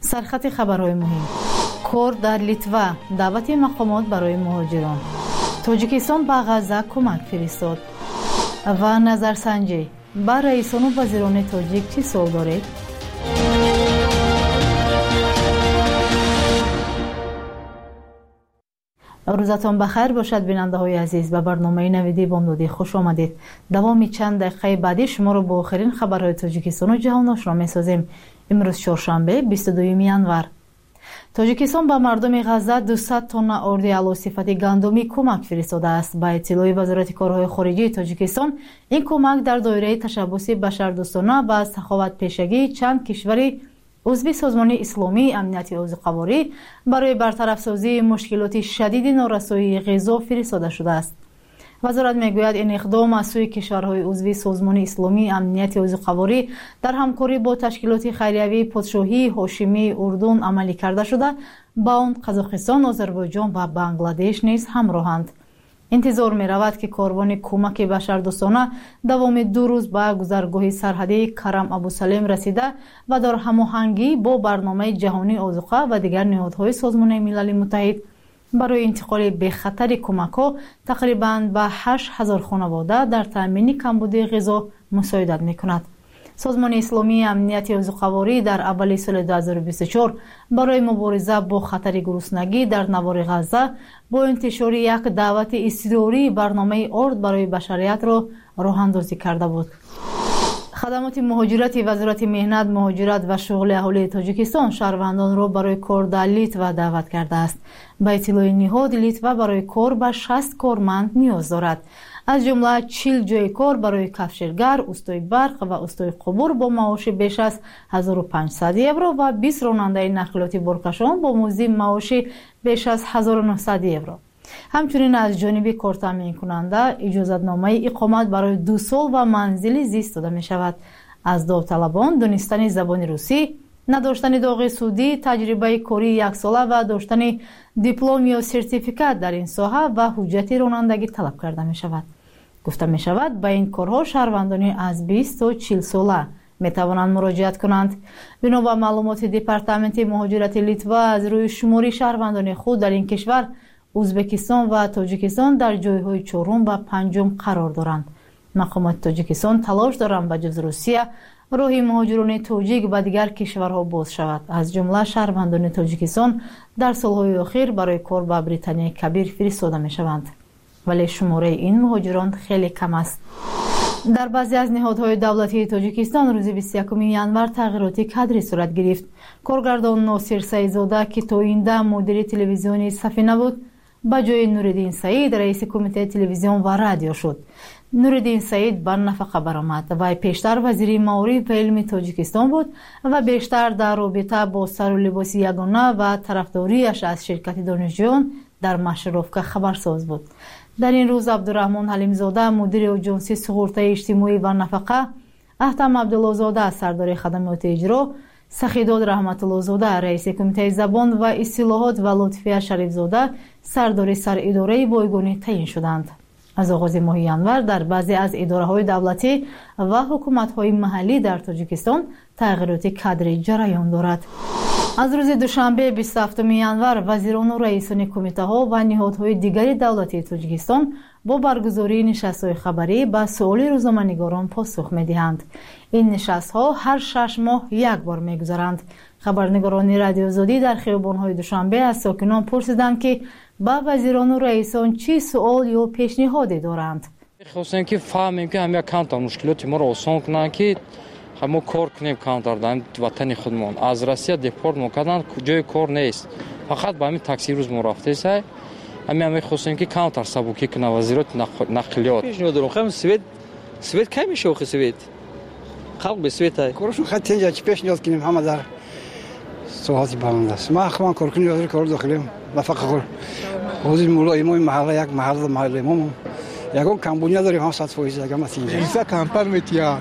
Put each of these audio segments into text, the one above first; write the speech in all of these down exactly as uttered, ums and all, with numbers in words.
سرخط خبرهای مهم. کور در لیتوا دعوت مقامات برای مهاجران. تاجیکستان به غزه کمک فرستاد. و نظرسنجی با رئیسان و وزیران تاجیک چی سوال دارید؟ روزتان بخیر باشد بیننده های عزیز. به برنامه نویدی بامدادی خوش آمدید. دوامی چند دقیقه بعدی شما رو با آخرین خبرهای تاجیکستان و جهان آشنا می‌سازیم. امروز چهارشنبه بیست و دوم ینور. تاجیکستان به مردم غزه دویست تن آرد اعلی صفت گندمی کمک فرستاده است. با اطلاع وزارت کارهای خارجه تاجیکستان، این کمک در دایره تشبث بشردوستانه و سخاوت پیشگی چند کشوری عضو سازمان اسلامی امنیت عضوقواری برای برطرف سازی مشکلات شدید نارسایی غذا فرستاده شده است. وزارت میگوید این اقدام از سوی کشورهای عضو سازمان اسلامی امنیت عضوقواری در همکاری با تشکیلات خیریوی پادشاهی هاشمی اردن عملی کرده شده، با آن قزاقستان، آذربایجان و بنگلادش نیز همراهند. انتظار می رود که کاروان کمک بشردوستانه دوام دو روز به گذرگاه سرحدی کرم ابوسلیم رسیده و در هماهنگی با برنامه جهانی آذوقه و دیگر نهادهای سازمان ملل متحد برای انتقال به خطر کمک‌ها تقریباً به هشت هزار خانواده در تامین کمبود غذا مساعدت می‌کند. سازمان اسلامی امنیت عضوقواری در اول سال دو هزار و بیست و چهار برای مبارزه با خطر گرسنگی در نوار غزه با انتشار یک دعوت اضطراری برنامه آرد برای بشریت را راه‌اندازی کرده بود. خدمات مهاجرت وزارت مهنت، مهاجرت و شغل اهالی تاجیکستان شهروندان را برای کار در لیتوا دعوت کرده است. با اطلاع نهاد، لیتوا برای کار به شصت کارمند نیاز دارد، از جمله چهل جای کار برای کفشگر، استای برق و استای قبور با معاش بیش از هزار و پانصد یورو و بیست راننده نقلیات بارکشان با مزد معاش بیش از هزار و نهصد یورو. همچنین از جانب کار تامین کننده اجازتنامه اقامت برای دو سال و منزل زیست داده می شود. از داوطلبان دانستن زبان روسی، نداشتن داغ سودی، تجربه کاری یک ساله و داشتن دیپلم یا سرتیفیکات در این ساحه و حجت رانندگی طلب کرده می شود. گفته می شود به این کارها شهروندان از بیست تا چهل ساله می توانند مراجعت کنند. بنا به معلومات دپارتمنت مهاجرت لیتوا، از روی شماری شهروندان خود در این کشور ازبکستان و تاجیکستان در جایهای چهارم و پنجم قرار دارند. مقامات تاجیکستان تلاش دارند به جز روسیه راه مهاجران تاجیک به دیگر کشورها باز شود. از جمله شهروندان تاجیکستان در سالهای اخیر برای کار به بریتانیای کبیر فرستاده می شوند، ولی شماره این مهاجران خیلی کم است. در بعضی از نهادهای دولتی تاجیکستان روز بیست و یکم ینور تغییرات کادری صورت گرفت. کارگردان ناصر سعیدزاده که تا اینده مدیر تلویزیونی سفینه بود، با جای نورالدین سعید رئیس کمیته تلویزیون و رادیو شد. نورالدین سعید بر نفقه برآمد و پیشتر وزیر معارف و علم تاجیکستان بود و بیشتر در رابطه با سر و لباس یگانه و طرفداریش از شرکت دانشجویان در مشرفکه خبرساز بود. در این روز عبدالرحمن حلیمزاده مدیر اجنسی سقورت اجتماعی و نفقه، احتم عبدالله زاده سردار خدمات اجرا، سخیداد رحمت الله زاده رئیس کمیته زبان و اصطلاحات و لطفیه شریف زاده سردار سر اداره بایگانی تعیین شدند. از آغاز ماه ینور در بعضی از اداره‌های دولتی و حکومت‌های محلی در تاجیکستان تغییرات کادری جریان دارد. از روز دوشنبه بیست و هفتم ینور وزیران و رئیسان کمیته‌ها و نهادهای دیگر دولتی تاجیکستان با برگزاری نشست‌های خبری به سوال روزنامه‌نگاران پاسخ می‌دهند. این نشست‌ها هر شش ماه یک بار می‌گذرند. خبرنگاران رادیو آزادی در خیابان‌های دوشنبه از ساکنان پرسیدند که با وزیران و رئیسان چی سوال یا پیشنهادی دارند. خواستیم که فهمیم که همه کانتر مشکلات ما را آسان کنند که ما کار کنیم کانتر در وطن خودمان. از روسیه دپورت می‌کنند، جای کار نیست. فقط با همین تاکسی روز ما رفته است. همه همه خواستیم که کانتر سبوکی کنه وزارت نقلیات. پیشنهاد دارم خم سوئد سوئد کی میشه خو سوئد خلق به سوئد کارشون خط اینجا چی پیشنهاد کنیم همه در سوحاتی باند است. ما خواهم کار کنیم وزیر کار داخلیم وفق خور حوزه مولای ما محله یک محله محله ما یکم کمبونیا داریم هم صد فیصد یکم است اینجا اینجا کمتر میتیا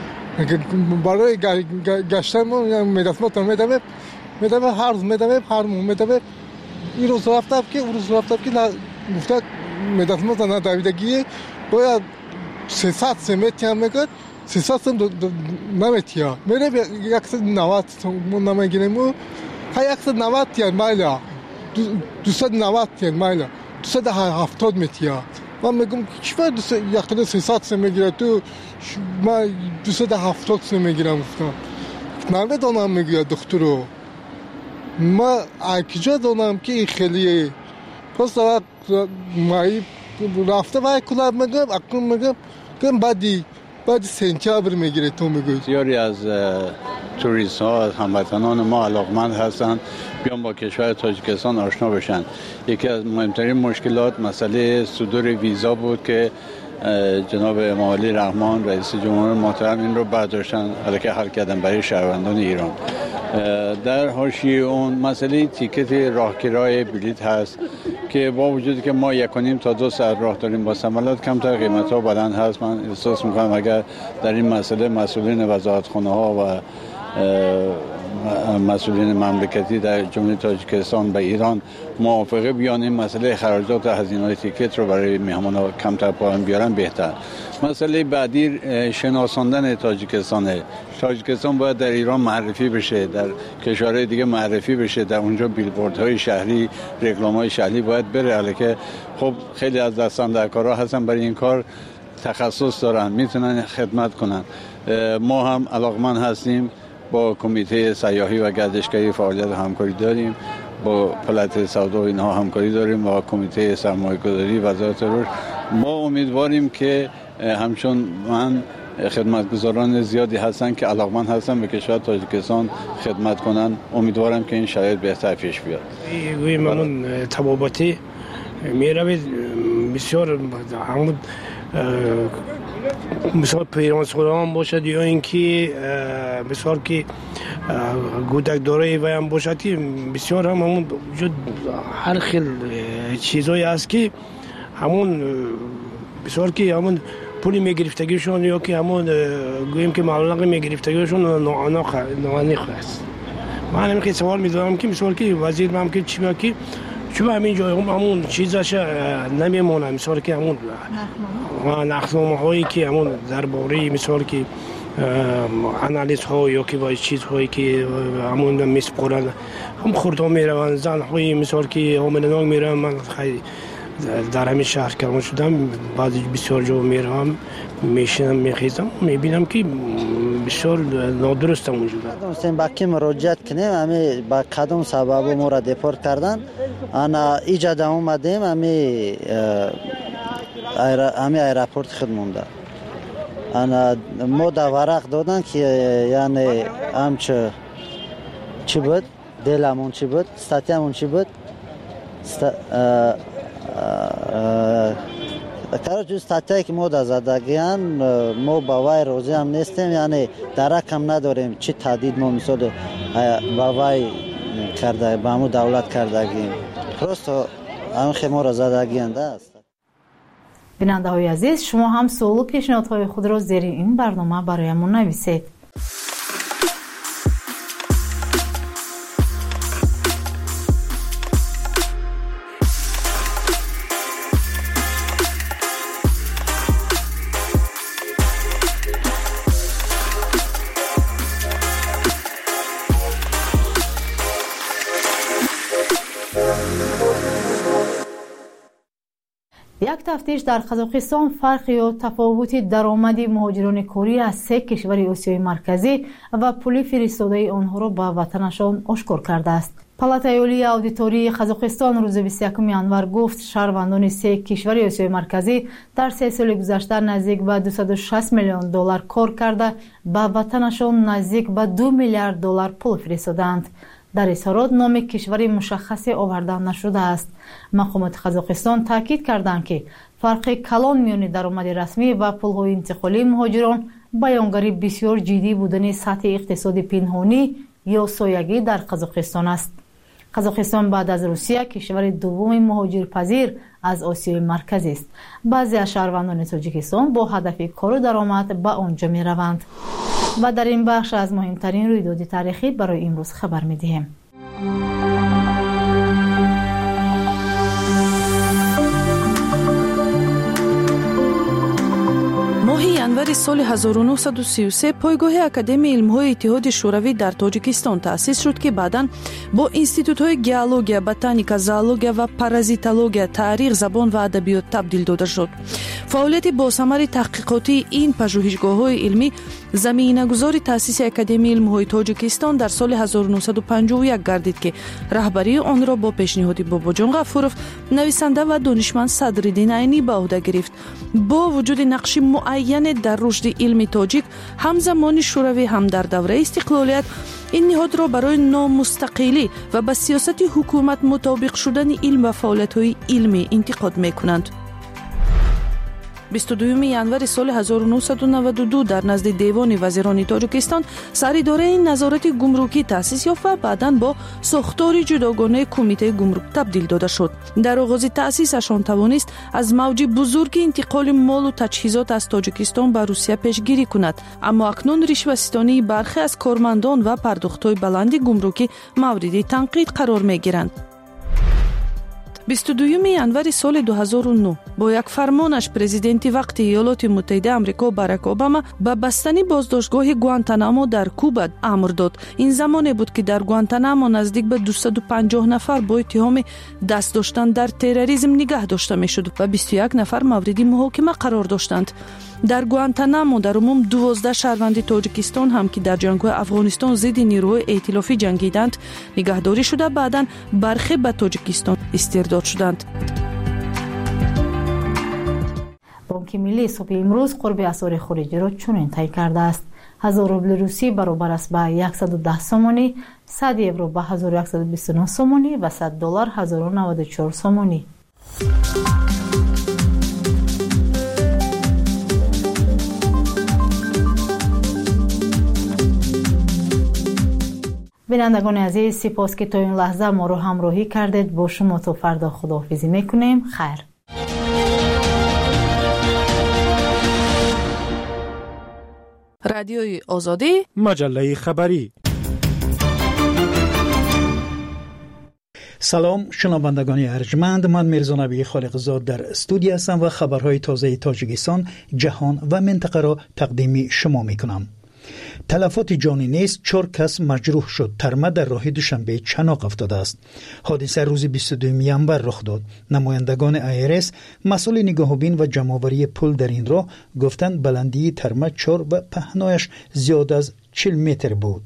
برای گشتن ما میدفمت میدم میدم هر روز میدم هر مو میدم این روز رفتم که اون روز رفتم که گفت میدفمت نه دویدگی باید سیصد سمت هم میگه سیصد سم نمیتیا میره یک نود من نمیگیرم صد و نود تین مایل دویست و نود تین مایل دویست و هفتاد متر. من میگم چرا یکی سیصد سه میگیره تو من دویست و هفتاد سه میگیرم. گفتم نمیدونم میگه دکترو ما اکجا دونم که خیلی پس دارد مایی رفته باید کلاب میگم اکنون میگم که بعدی بعد سنتیابر میگیره تو میگوی. بسیاری از توریست ها از هموطنان ما علاقمند هستند بیان با کشور تاجیکستان آشنا بشن. یکی از مهمترین مشکلات مسئله صدور ویزا بود که جناب معالی رحمان رئیس جمهور محترم این رو برداشتن البته حل کردن برای شهروندان ایران. در حاشیه اون مسئله تیکت راهگیری بلیط هست که با وجودی که ما یک و نیم تا دو ساعت راه داریم با سملات کمتر قیمت ها بلند هست. من احساس میکنم اگر در این مسئله مسئولین وزارتخانه ها و مسئولین مملکتی در جمهوری تاجیکستان به ایران موافقه بیان این مسئله خراجات و هزینه‌های تیکت رو برای مهمانان کمتر پایین بیارن بهتر. مسئله بعدی شناساندن تاجیکستانه. تاجیکستان باید در ایران معرفی بشه، در کشورهای دیگه معرفی بشه، در اونجا بیلبوردهای شهری، رکلام‌های شهری باید بره. البته خب خیلی از دستاندرکارا هستن برای این کار تخصص دارن، میتونن خدمت کنن. ما هم علاقمند هستیم با کمیته سیاحی و گردشگری فعالیت همکاری داریم، با پلات سودا و اینها همکاری داریم، با کمیته سرمایه‌گذاری وزارت رشد. ما امیدواریم که همچون من خدمتگزاران زیادی هستن که علاقمند هستن به کشور تاجیکستان خدمت کنن. امیدوارم که این شرایط بهتر پیش بیاد. گوی ممنون تبابتی میروید بسیار همون مثال پیران سالان باشد یا اینکه مثال که گودک داره و هم باشد که بسیار هم همون وجود هر خیل چیزایی هست که همون بسیار که همون پولی میگرفتگیشون یا که همون گوییم که مبلغ میگرفتگیشون نوانیخ هست. من همین سوال میدونم که مثال که وزیر هم که چی که چون همین جای هم همون چیزش نمیمونه. مثال که همون نخنامه هایی که همون درباره مثال که انالیز ها یا که باید چیزهایی که همون میسپرن هم خورد ها میروند زن هایی مثال که همینان میروند. من خیلی در همین شهر کردم شدم بعضی بسیار جا میروم میشینم میخیزم میبینم که بسیار نادرست موجود است. با کی مراجعت کنیم همه با کدام سبب ما را دپورت کردن انا ایجاد اومدیم همه همه ایرپورت خود مونده. انا ما دا ورق دادن که یعنی همچه چی بود دلمون چی بود استاتیمون چی بود کار جو استاتیایی که ما دا زدگیان ما با وای روزی هم نیستیم یعنی درک هم نداریم چی تهدید ما مثال با وای کرده با همون دولت کردگیم پرست هم خیلی ما را زدگیانده است. بیننده های عزیز شما هم سوال و پیشنهادهای خود را زیر این برنامه برایمون نویسید. یک تفتیش در قزاقستان فرق یا تفاوت درآمد مهاجران کاری از سه کشور آسیای مرکزی و پول فرستاده آنها را به وطنشان آشکار کرده است. پالاتای عالی اودیتوری قزاقستان روز بیست و یکم ژانویه گفت شهروندان سه کشور آسیای مرکزی در سه سال گذشته نزدیک به دویست و شصت میلیون دلار کار کرده به وطنشان نزدیک به دو میلیارد دلار پول فرستادند. در اظهارات نام کشور مشخصی آورده نشده است. مقامات قزاقستان تاکید کردند که فرق کلان میان درآمد رسمی و پولهای انتقالی مهاجران بیانگر بسیار جدی بودن سطح اقتصادی پنهانی یا سایگی در قزاقستان است. قزاقستان بعد از روسیه کشور دوم مهاجرپذیر از آسیای مرکزی است. بعضی از شهروندان تاجیکستان با هدف کار و درآمد به آنجا می روند. و در این بخش از مهمترین رویداد تاریخی برای امروز خبر می دهیم. ماه ژانویه январи соли ҳазору нуҳсаду сию се пойгоҳи Академияи илмҳои Иттиҳоди Шӯравӣ дар Тоҷикистон таъсис шуд, ки баъдан бо институтҳои геология, ботаника, зоология ва паразитология, таърих, забон ва адабиёт табдил дода шуд. фаъолияти босамари таҳқиқотии ин пажӯҳишгоҳҳои илмӣ заминагузори таъсиси Академияи илмҳои Тоҷикистон дар соли ҳазору нуҳсаду панҷоҳу як гардид, ки раҳбарии онро бо пешниҳоди Бобоҷон Ғафуров, нависанда ва донишманд Садриддин Айнӣ ба уҳда гирифт. бо вуҷуди нақши муайяне дар рушди илми тоҷик ҳам замони шӯравӣ, ҳам дар давраи истиқлолият, ин ниҳодро барои номустақилӣ ва ба сиёсати ҳукумат мутобиқ шудани илм ва фаъолиятҳои илмӣ интиқод мекунанд. бисту дуюми январи соли ҳазору нуҳсаду наваду ду дар назди Девони вазирони Тоҷикистон саридораи назорати гумрукӣ таъсис ёфт ва баъдан бо сохтори ҷудогонаи Кумитаи гумрук табдил дода шуд. дар оғози таъсисашон тавонист аз мавҷи бузурги интиқоли молу таҷҳизот аз Тоҷикистон ба Русия пешгирӣ кунад, аммо акнун ришваситонии бархе аз кормандон ва пардохтҳои баланди гумрукӣ мавриди танқид қарор мегиранд. бисту дуюми январи соли ду ҳазору нӯ бо як фармонаш президенти вақти Иёлоти Муттаҳидаи Амрико Барак Обама ба бастани боздоштгоҳи Гуантанамо дар Куба амр дод. ин замоне буд, ки дар Гуантанамо наздик ба дусаду панҷоҳ нафар бо иттиҳоми даст доштан дар терроризм нигаҳ дошта мешуд ва бисту як нафар мавриди муҳокима қарор доштанд. дар Гуантанамо дар умум дувоздаҳ шаҳрванди Тоҷикистон ҳам, ки дар ҷангҳои Афғонистон зидди нирӯҳои эътилофӣ ҷангиданд, нигаҳдорӣ шуда баъдан бархе ба Тоҷикистон истирдод шуданд. бонки миллии субҳи имрӯз қурби асъори хориҷиро чунин тай кардааст: ҳазор рубли русӣ баробар аст ба яксаду даҳ сомонӣ, сад евро ба ҳазору яксаду бисту нӯҳ сомонӣ ва сад доллар ҳазору наваду чор сомонӣ. бинандагони азиз, сипос ки то ин лаҳза моро ҳамроҳӣ кардед. бо шумо то фардо худоҳофизӣ мекунем. хайр. радиои озодӣ, маҷаллаи хабарӣ. салом шунавандагони арҷманд, ман Мирзонабии Холиқзод дар студия ҳастам ва хабарҳои тозаи Тоҷикистон, ҷаҳон ва минтақаро тақдими шумо мекунам. талафоти ҷонӣ нест, чор кас маҷрӯҳ шуд. тарма дар роҳи Душанбе чаноқ афтодааст. ҳодиса рӯзи бисту дуюми январ рух дод. намояндагони ай ар эс, масъули нигоҳубин ва ҷамъоварии пул дар ин роҳ гуфтанд баландии тарма чор ва паҳнояш зиёд аз чил метр буд.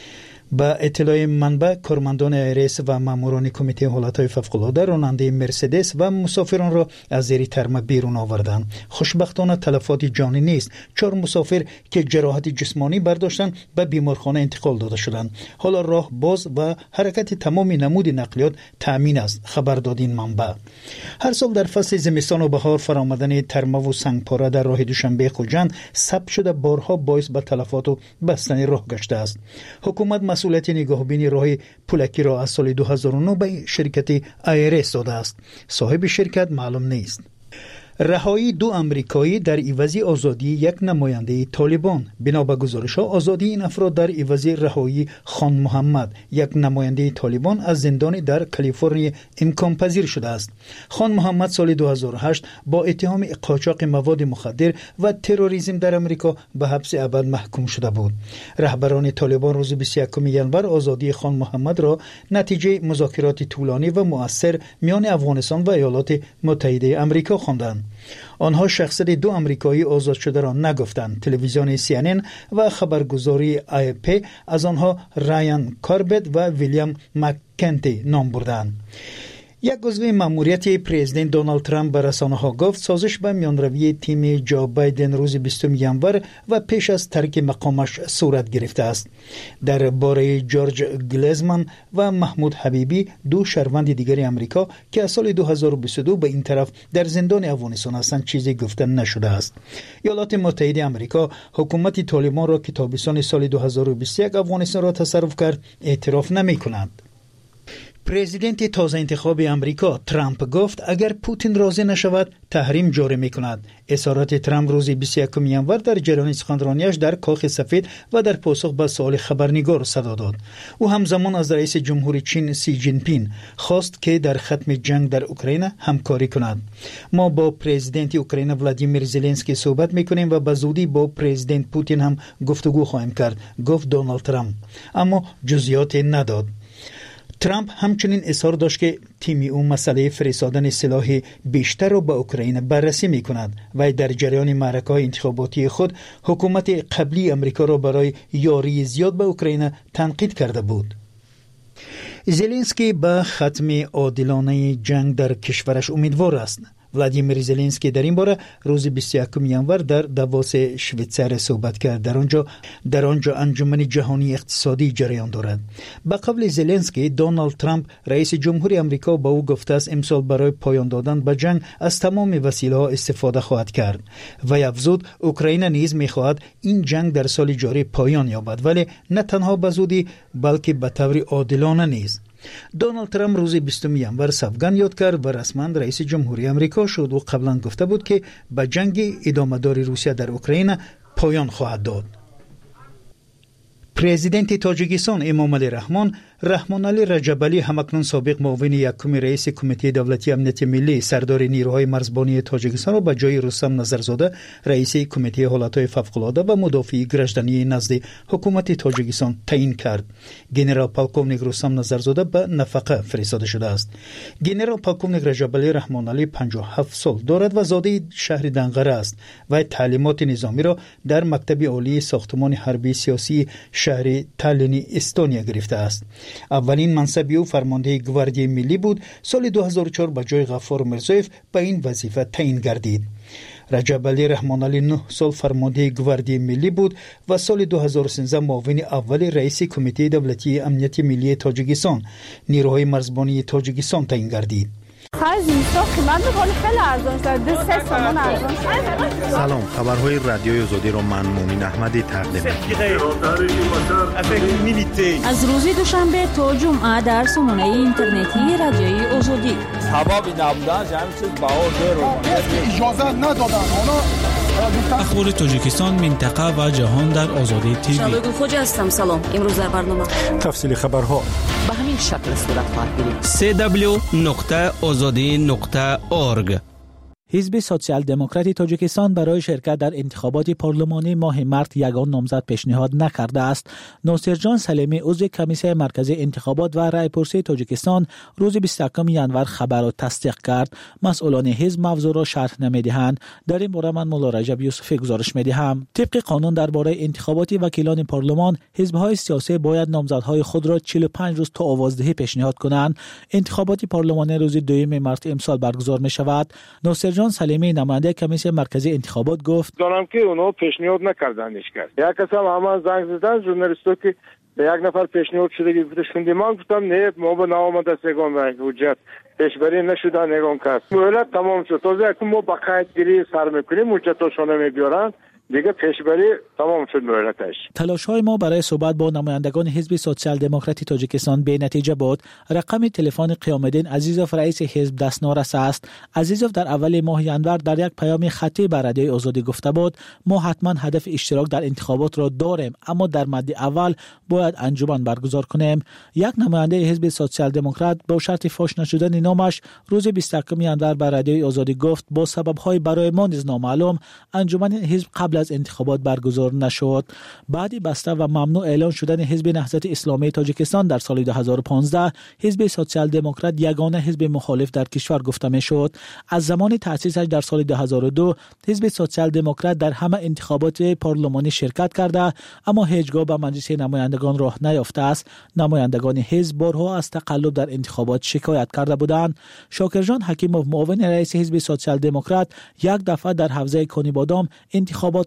ба иттилои манбаъ, кормандони ай ар эс ва маъмурони кумитаи ҳолатҳои фавқулода ронандаи Мерседес ва мусофиронро аз зери тарма берун оварданд. хушбахтона талафоти ҷонӣ нест. чор мусофир ки ҷароҳати ҷисмонӣ бардоштанд ба беморхона интиқол дода шуданд. ҳоло роҳ боз ва ҳаракати тамоми намуди нақлиёт таъмин аст, хабар дод ин манбаъ. ҳар сол дар фасли зимистону баҳор фаромадани тармаву сангпора дар роҳи Душанбе Хуҷанд сабт шуда борҳо боис ба талафоту бастани роҳ гаштааст. ҳукумат масъулияти нигоҳубини роҳи пулакиро аз соли ду ҳазору нӯ ба ширкати ай ар эс додааст. соҳиби ширкат маълум нест. раҳоии ду амрикоӣ дар ивази озодии як намояндаи Толибон. бино ба гузоришҳо, озодии ин афрод дар ивази раҳоии Хон Муҳаммад, як намояндаи Толибон, аз зиндони дар Калифорния имконпазир шудааст. Хон Муҳаммад соли ду ҳазору ҳашт бо иттиҳоми қочоқи маводи мухаддир ва терроризм дар Амрико ба ҳабси абад маҳкум шуда буд. раҳбарони Толибон рӯзи бисту якуми январ озодии Хон Муҳаммадро натиҷаи музокироти тӯлонӣ ва муассир миёни Афғонистон ва Иёлоти Муттаҳидаи Амрико хонданд. онҳо шахсияти ду амрикоӣ озодшударо нагуфтанд. телевизиони си эн эн ва хабаргузории эй пи аз онҳо Райан Корбет ва Вилliam Маккенти ном бурданд. як узви маъмурияти президент Доналд Трамп ба расонаҳо гуфт созиш ба миёнравии тими Ҷо Байден рӯзи бистум январ ва пеш аз тарки мақомаш сурат гирифтааст. дар бораи Ҷорҷ Глезман ва Маҳмуд Ҳабибӣ, ду шаҳрванди дигари Амрико ки аз соли ду ҳазору бисту ду ба ин тараф дар зиндони Афғонистон ҳастанд, чизе гуфта нашудааст. иёлоти муттаҳидаи Амрико ҳукумати Толибонро ки тобистони соли ду ҳазору бисту як Афғонистонро тасарруф кард, эътироф намекунад. پرزیدنت تازه انتخاب امریکا ترامپ گفت اگر پوتین راضی نشود تحریم جاری میکند. اظهارات ترامپ روز بیست و یکم ژانویه در جریان سخنرانیش در کاخ سفید و در پاسخ به سوال خبرنگار صدا داد. او همزمان از رئیس جمهور چین سی جین پین خواست که در ختم جنگ در اوکراین همکاری کند. ما با پرزیدنت اوکراین ولادیمیر زلنسکی صحبت میکنیم و به زودی با پرزیدنت پوتین هم گفتگو خواهیم کرد، گفت دونالد ترامپ، اما جزئیات نداد. ترامپ همچنین اصرار داشت که تیم او مسئله فرستادن سلاح بیشتر را به اوکراین بررسی می کند و در جریان معرکه‌های انتخاباتی خود حکومت قبلی امریکا را برای یاری زیاد به اوکراین تنقید کرده بود. زلنسکی به ختم عادلانه جنگ در کشورش امیدوار است. ولادیمیر زلنسکی در این باره روز بیست و یکم ژانویه در داووس شویتزر صحبت کرد. در آنجا در آنجا انجمن جهانی اقتصادی جریان دارد. به قول زلنسکی، دونالد ترامپ رئیس جمهوری آمریکا با او گفته است امسال برای پایان دادن به جنگ از تمام وسیله‌ها استفاده خواهد کرد و افزود اوکراین نیز می‌خواهد این جنگ در سال جاری پایان یابد، ولی نه تنها به زودی بلکه به طور عادلانه نیز. دونالد ترامپ روز بیستم ژانویه سوگند یاد کرد و رسما رئیس جمهوری آمریکا شد و قبلا گفته بود که به جنگ ادامه‌داری روسیه در اوکراین پایان خواهد داد. پرزیدنت تاجیکستان امامعلی رحمان رحمان علی رجبعلی همکنون سابق معاون یکم رئیس کمیته دولتی امنیت ملی سردار نیروهای مرزبانی تاجیکستان را به جای رستم نظرزاده رئیس کمیته حالتهای فوق‌العاده و مدافع گردشدنی نزد حکومت تاجیکستان تعیین کرد. ژنرال پالکوونیک رستم نظرزاده به نفقه فرستاده شده است. ژنرال پالکوونیک رجبعلی رحمان علی پنجاه و هفت سال دارد و زاده شهر دنقره است و تعلیمات نظامی را در مکتب عالی ساختمان حربی سیاسی شهر تالین استونیا گرفته است. اولین منصب او فرمانده گواردی ملی بود. سال دو هزار و چهار به جای غفار مرزویف به این وظیفه تعیین گردید. رجبعلی رحمان علی نه سال فرمانده گواردی ملی بود و سال دو هزار و سیزده معاون اول رئیس کمیته دولتی امنیت ملی تاجیکستان نیروهای مرزبانی تاجیکستان تعیین گردید. سلام، خبرهای رادیوی آزادی را من مومن احمدی تقدیم می‌کنم. از روز دوشنبه تا جمعه در سامانه اینترنتی رادیوی آزادی. سبب نبودن همین چیز باور اجازه ندادن. اخبار تاجیکستان، منطقه و جهان در آزادی تیوی. شبگو خوجا هستم. سلام. امروز در برنامه تفصیل خبرها به همین شکل صورت خواهد گرفت. سی دبلیو نقطه آزادی نقطه اورگ. حزب سوسیال دموکراتی تاجیکستان برای شرکت در انتخابات پارلمانی ماه مارس یگان نامزد پیشنهاد نکرده است. ناصرجان سلیمی عضو کمیسیون مرکزی انتخابات و رایپرسی تاجیکستان روز بیست و یکم ژانویه خبر را تصدیق کرد. مسئولان حزب موضوع را شرح نمی‌دهند. در این باره من مولا رجب یوسفی گزارش می‌دهم. طبق قانون درباره انتخابات وکیلان پارلمان، حزب‌های سیاسی باید نامزدهای خود را چهل و پنج روز تا آوازدهی پیشنهاد کنند. انتخابات پارلمانی روز دوم مارس امسال برگزار می‌شود. ناصر جان سلیمی نماینده کمیسیون مرکزی انتخابات گفت دارم که اونها پیشنهاد نکردن هیچ کس. یک کس هم همان زنگ زدن ژورنالیست‌ها که به یک نفر پیشنهاد شده که گفتند من گفتم نه ما به نامه دستگان و حجت پیشبری نشده نگم کس. مهلت تمام شد. تازه اکنون ما با قیدگیری سر میکنیم حجتاشون نمیبیارن. دیگه پیشبری تمام شد مهلتش. تلاش‌های ما برای صحبت با نمایندگان حزب سوسیال دموکراتی تاجیکستان به نتیجه بود. رقم تلفن قیام‌الدین عزیزوف رئیس حزب دست نارس است. عزیزوف در اول ماه ژانویه در یک پیام خطی به رادیوی آزادی گفته بود ما حتما هدف اشتراک در انتخابات را داریم، اما در مد اول باید انجمن برگزار کنیم. یک نماینده حزب سوسیال دموکرات با شرط فاش نشدن نامش روز بیست و یکم ژانویه به رادیوی آزادی گفت با سبب‌های برای ما نیز نامعلوم انجمن حزب قبل از انتخابات برگزار نشد. بعد بسته و ممنوع اعلان شدن حزب نهضت اسلامی تاجیکستان در سال دو هزار و پانزده، حزب سوسیال دموکرات یگانه حزب مخالف در کشور گفته میشد. از زمان تأسیسش در سال دو هزار و دو، حزب سوسیال دموکرات در همه انتخابات پارلمانی شرکت کرده، اما هیچگاه به مجلس نمایندگان راه نیافته است. نمایندگان حزب بارها از تقلب در انتخابات شکایت کرده بودند. شاکرجان حکیموف معاون رئیس حزب سوسیال دموکرات یک دفعه در حوزه کانی بادام انتخابات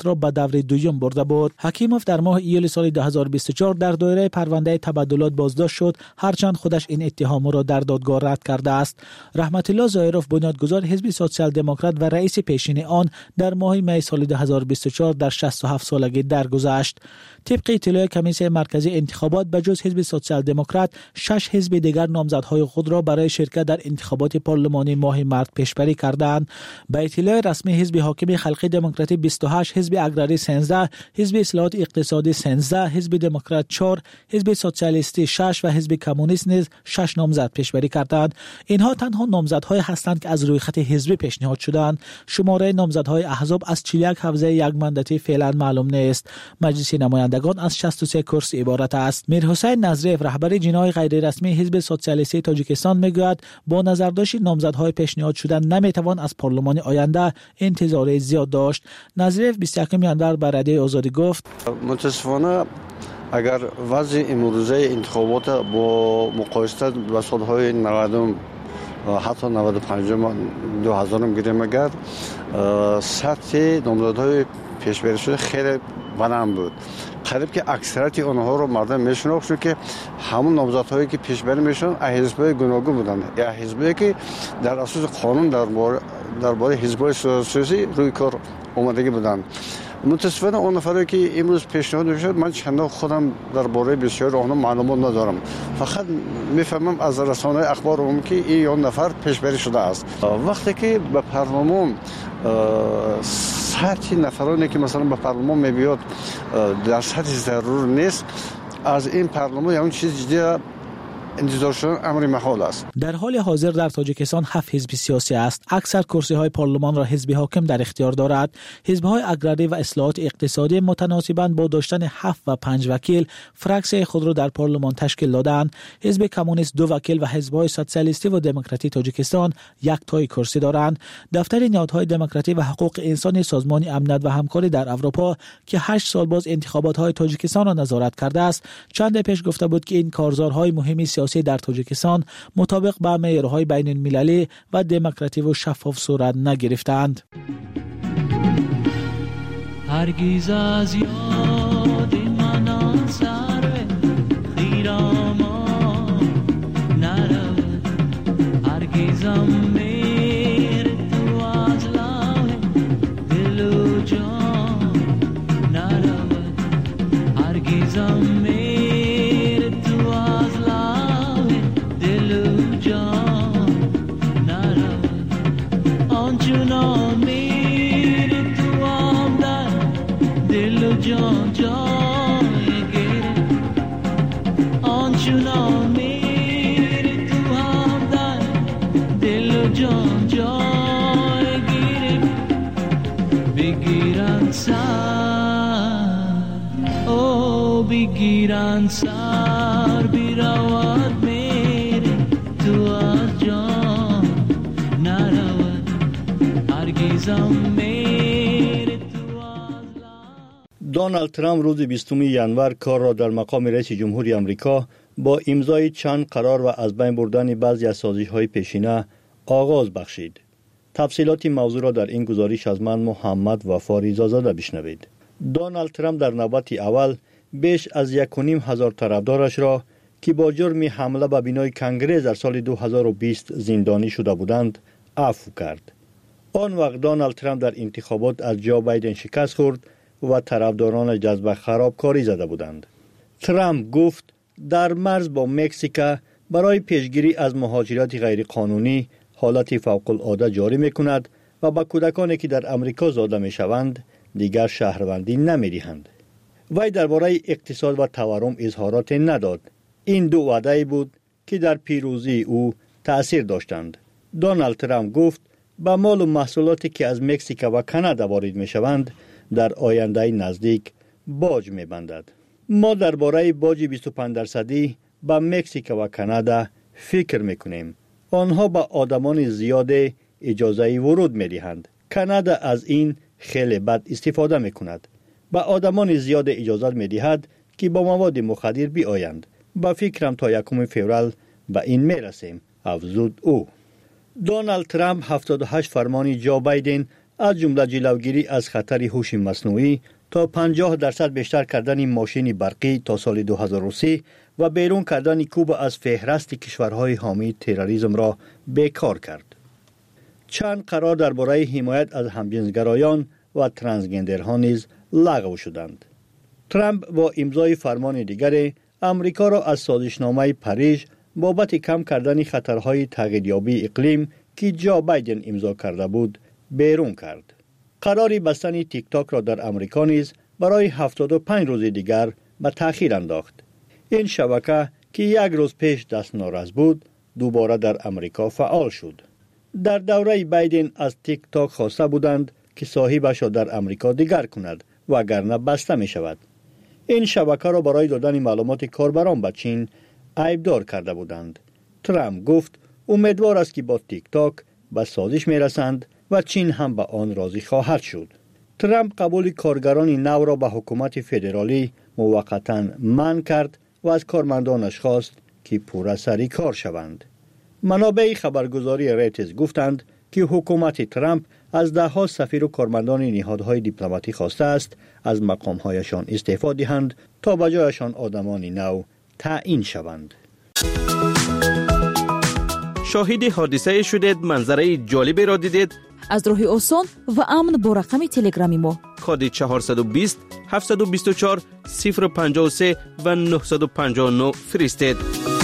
انتخابات را به دور دوم برده بود. حکیموف در ماه ایول سال دو هزار و بیست و چهار در دایره پرونده تبادلات بازداشت شد، هرچند خودش این اتهام را در دادگاه رد کرده است. رحمت الله ظاهروف بنیادگذار حزب سوسیال دموکرات و رئیس پیشین آن در ماه می سال دو هزار و بیست و چهار در شصت و هفت سالگی درگذشت. طبق اطلاع کمیسیون مرکزی انتخابات به جز حزب سوسیال دموکرات شش حزب دیگر نامزدهای خود را برای شرکت در انتخابات پارلمانی ماه مارس پیشبری کردند. به اطلاع رسمی حزب حاکم خلقی دموکراتی بیست و هشت، حزب اگراری سیزده، حزب اصلاحات اقتصادی سیزده، حزب دموکرات چهار، حزب سوسیالیستی شش و حزب کمونیست نیز شش نامزد پیشبری کردند. اینها تنها نامزدهای هستند که از روی خط حزبی پیشنهاد شدند. شماره نامزدهای احزاب از چهل و یک حوزه یک مانداتی فعلا معلوم نیست. مجلس نمایندگان از شصت و سه کرسی عبارت است. میرحسین نظریف رهبر جناح غیر رسمی حزب سوسیالیستی تاجیکستان میگوید با نظرداشت نامزدهای پیشنهاد شده نمیتوان از پارلمان آینده انتظار زیاد داشت. نظریف بیست و یکم ژانویه بر رادیو آزادی گفت متاسفانه اگر وضع امروزه انتخابات با مقایسه با سالهای نود حتی نود و پنج دو هزار گیریم اگر سطح نامزدهای پیشبری شده خیلی بلند بود. قریب که اکثریت آنها رو مردم میشناخت چون که همون نامزدهایی که پیشبری میشن حزب‌های گوناگون بودند یا حزبی که در اساس قانون درباره درباره حزب‌های سیاسی روی کار اومدگی بودند. متاسفانه اون نفری که امروز پیشنهاد میشد من چندان خودم درباره بسیار آنها معلومات ندارم، فقط میفهمم از رسانه‌های اخبار عمومی که این اون نفر پیشبری شده است. وقتی که به پارلمان سطح نفرانی که مثلا به پارلمان میبیاد در سطح ضرور نیست، از این پارلمان یا اون چیز دیگه انتظار شدن امر محال است. در حال حاضر در تاجیکستان هفت حزب سیاسی است. اکثر کرسی های پارلمان را حزب حاکم در اختیار دارد. حزب های اگراری و اصلاحات اقتصادی متناسباً با داشتن هفت و پنج وکیل فرکسیون خود را در پارلمان تشکیل دادند. حزب کمونیست دو وکیل و حزب های سوسیالیستی و دموکراتی تاجیکستان یک تای کرسی دارند. دفتر نهادهای دموکراتی و حقوق انسانی سازمان امنیت و همکاری در اروپا که هشت سال باز انتخابات های تاجیکستان را نظارت کرده است، چند پیش گفته بود که این کارزارهای مهمی سیاسی در تاجیکستان مطابق با معیارهای بین المللی و دموکراتیک و شفاف صورت نگرفتند. هرگز از یاد من سر خیرامان نرود، هرگزم میر تو از لاه دل و جان نرود، هرگزم میر تو از لاه دل و جان نرود، آنچنان میر تو آمدن دل و جان جای گیره، آنچنان میر تو آمدن دل و جان جای گیره، بگیرن سر او بگیرن سر بیرود میره تو از جان نرود، هرگزم میره تو از دونالد ترامپ روز بیستم ژانویه کار را در مقام رئیس جمهوری آمریکا با امضای چند قرار و از بین بردن بعضی از سازش‌های پیشینه آغاز بخشید. تفصیلات موضوع را در این گزارش از من محمد وفا رضازاده بشنوید. دونالد ترامپ در نوبت اول بیش از یک و نیم هزار طرفدارش را که با جرم حمله به بنای کنگره در سال دو هزار و بیست زندانی شده بودند عفو کرد. آن وقت دونالد ترامپ در انتخابات از جو بایدن شکست خورد و طرفداران جذب خرابکاری زده بودند. ترامپ گفت در مرز با مکزیک برای پیشگیری از مهاجرت غیر قانونی حالت فوق العاده جاری می‌کند و با کودکانی که در امریکا زاده می‌شوند دیگر شهروندی نمی‌دهند. وی درباره اقتصاد و تورم اظهارات نداد. این دو وعده بود که در پیروزی او تأثیر داشتند. دونالد ترامپ گفت با مال و محصولاتی که از مکزیک و کانادا وارد می‌شوند در آینده نزدیک باج می‌بندد. ما درباره باج بیست و پنج درصدی با مکزیک و کانادا فکر می‌کنیم. آنها با آدمان زیاد اجازه ورود می‌دهند. کانادا از این خیلی بد استفاده می‌کند. با آدمان زیاد اجازه می‌دهد که با مواد مخدر بیایند. با فکرم تا یکم فوریه به این می‌رسیم، افزود او. دونالد ترامپ هفتاد و هشت فرمان جو بایدن از جمله جلوگیری از خطر هوش مصنوعی تا پنجاه درصد بیشتر کردن ماشین برقی تا سال دو هزار و سه و بیرون کردن کوبا از فهرست کشورهای حامی تروریسم را بیکار کرد. چند قرار درباره حمایت از همجنسگرایان و ترانسگندرها نیز لغو شدند. ترامپ با امضای فرمان دیگر امریکا را از سازشنامه پاریژ بابت کم کردن خطرهای تغییریابی اقلیم که جو بایدن امضا کرده بود بیرون کرد. قرار بستن تیک تاک را در امریکا نیز برای هفتاد و پنج روز دیگر به تأخیر انداخت. این شبکه که یک روز پیش دستنارس بود دوباره در امریکا فعال شد. در دوره بایدن از تیک تاک خواسته بودند که صاحبش را در امریکا دیگر کند وگرنه بسته می شود. این شبکه را برای دادن معلومات کاربران به چین عیبدار کرده بودند. ترامپ گفت امیدوار است که با تیک تاک به سازش می رسند و چین هم به آن راضی خواهد شد. ترامپ قبول کارگران نو را به حکومت فدرالی موقتا منع کرد و از کارمندانش خواست که پورا سری کار شوند. منابع خبرگزاری ریترز گفتند که حکومت ترامپ از ده ها سفیر و کارمندان نهادهای دیپلماتی خواسته است از مقامهایشان استعفا دهند تا به جایشان آدمان نو تعیین شوند. شاهد حادثه شدید، منظره جالبی را دیدید؟ از راه آسان و امن با رقم تلگرامی ما کد چهارصد و بیست هفتصد و بیست و چهار صفر پنجاه و سه و نهصد و پنجاه و نه فرستید.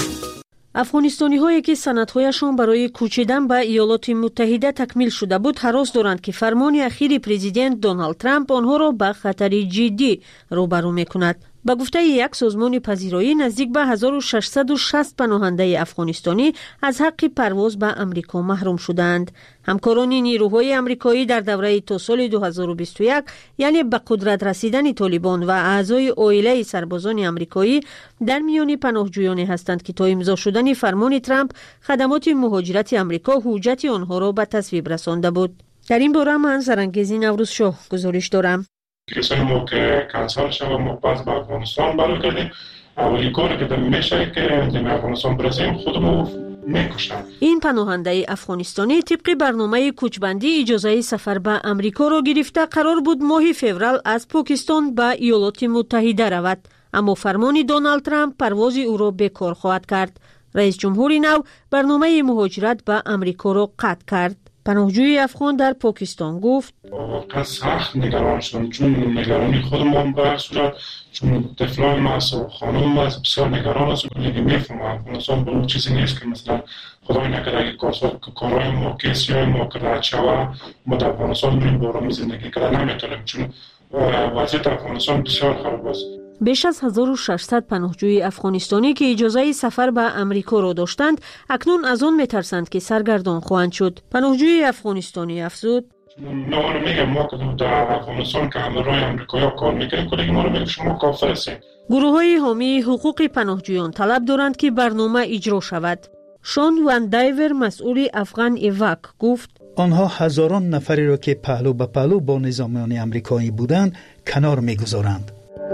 افغانستانی هایی که سندهایشان برای کوچیدن به ایالات متحده تکمیل شده بود هراس دارند که فرمان اخیر پرزیدنت دونالد ترامپ آنها را به خطر جدی روبرو می‌کند. با گفته یک سازمان پذیرایی نزدیک به هزار و ششصد و شصت پناهنده افغانستانی از حق پرواز به امریکا محروم شدند. همکاران نیروهای امریکایی در دوره تا سال دو هزار و بیست و یک یعنی به قدرت رسیدن طالبان و اعضای عائله سربازان امریکایی در میان پناهجویانی هستند که تا امضا شدن فرمان ترامپ خدمات مهاجرت امریکا حجت آنها را به تصویب رسانده بود. در این باره من زرنگیزی نوروز شاه گزارش دارم. کسایی ما که کنسل شد و ما باز به افغانستان برگردیم، اولی کاری که داریم میشه که در افغانستان برسیم خودمو میکشن. این پناهنده افغانستانی طبق برنامه کوچبندی اجازه سفر به امریکا را گرفته قرار بود ماه فوریه از پاکستان به ایالات متحده رود، اما فرمان دونالد ترامپ پرواز او را بیکار خواهد کرد. رئیس جمهور نو برنامه مهاجرت به امریکا را قطع کرد. پناهجوی افغان در پاکستان گفت واقعا سخت نگران شدم، چون نگرانی خودم به صورت چون طفلان ما و خانم ما بسیار نگران است. میفهمم افغانستان به اون چیزی نیست که مثلا خدای نکرده اگه کارهای ما کسی های ما کرده شوه ما در افغانستان بریم بارمی زندگی کرده نمیتونیم، چون وضعیت افغانستان بسیار خراب است. بیش از هزار و ششصد پناهجوی افغانستانی که اجازه سفر به امریکا را داشتند اکنون از آن میترسند که سرگردان خواهند شد. پناهجوی افغانستانی افزود ما میگم ما که در افغانستان که همراه امریکایی کار میکنیم کلی ما رو میگم شما کافر هستید. گروه های حامی حقوق پناهجویان طلب دارند که برنامه اجرا شود. شون وندایور مسئول افغان ایواک گفت آنها هزاران نفری را که پهلو به پهلو با نظامیان امریکایی بودند کنار میگذارند.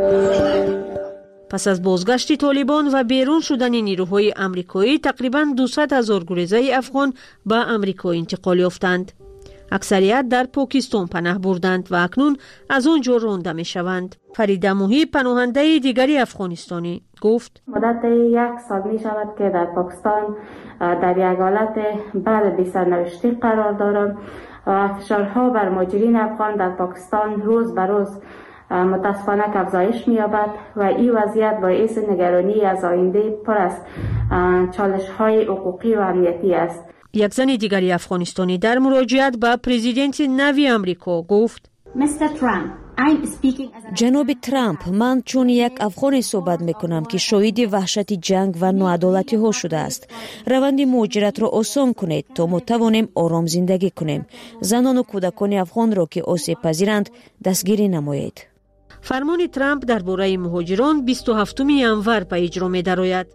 پس از بازگشت طالبان و بیرون شدن نیروهای امریکایی تقریباً دویست هزار گریزه افغان به امریکا انتقال یافتند. اکثریت در پاکستان پناه بردند و اکنون از آنجا رانده می شوند. فریده موهی پناهنده دیگری افغانستانی گفت مدت یک سال می شود که در پاکستان در یک حالت بد بی سرنوشتی قرار دارم و فشارها بر مهاجرین افغان در پاکستان روز به روز متاسفانه افزایش می‌یابد و این وضعیت باعث نگرانی از آینده پر از چالش‌های حقوقی و امنیتی است. یک زن دیگری افغانستانی در مراجعت به پرزیدنت نوی امریکا گفت جناب ترامپ، من چون یک افغانی صحبت میکنم که شاهد وحشت جنگ و ناعدالتی ها شده است. روند مهاجرت را آسان کنید تا ما توانیم آرام زندگی کنیم. زنان و کودکان افغان را که آسیب پذیرند دستگیری نمایید. فرمان ترامپ درباره مهاجران بیست و هفتم ژانویه به اجرا می‌دراید.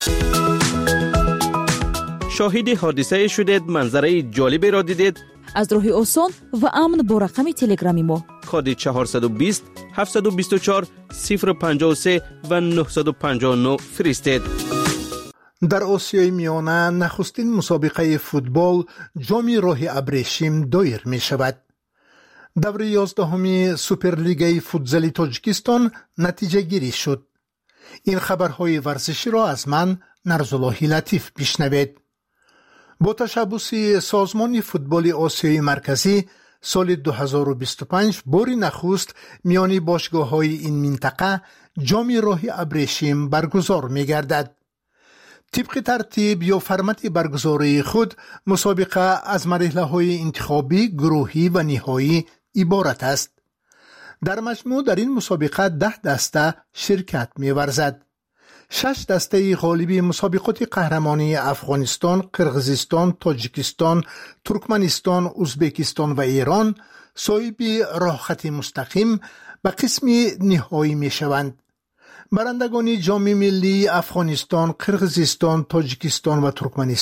شاهد حادثه شدید، منظره جالبی را دیدید؟ از راه آسان و امن با رقم تلگرامی ما کد چهارصد و بیست هفتصد و بیست و چهار صفر پنجاه و سه و نهصد و پنجاه و نه فرستید. در آسیای میانه نخستین مسابقه فوتبال جام راه ابریشم دایر می شود. دوره یازدهمی سوپرلیگای فوتزال تاجیکستان نتیجه گیری شد. این خبرهای ورزشی را از من نرزالله لطیف بشنوید. با تشبث سازمان فوتبال آسیای مرکزی سال دو هزار و بیست و پنج باری نخست میان باشگاه‌های این منطقه جام راهی ابریشم برگزار می‌گردد. طبق ترتیب یا فرمت برگزاری خود مسابقه از مرحله‌های انتخابی، گروهی و نهایی عبارت است. در مجموع در این مسابقه ده دسته شرکت می‌ورزد. شش دسته غالبی مسابقات قهرمانی افغانستان، قرقیزستان، تاجیکستان، ترکمنستان، ازبکستان و ایران صاحب راهخط مستقیم به قسم نهایی می‌شوند. برندگان جام ملی افغانستان، قرقیزستان، تاجیکستان و ترکمنستان